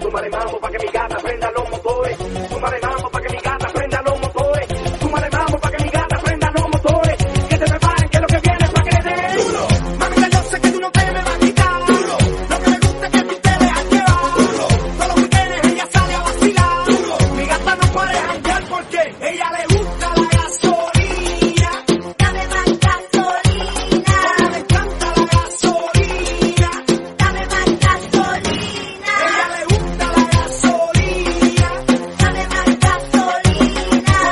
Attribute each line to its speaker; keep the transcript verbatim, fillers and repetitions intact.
Speaker 1: Súmale mambo pa' que mi gata prenda los motores. Súmale mambo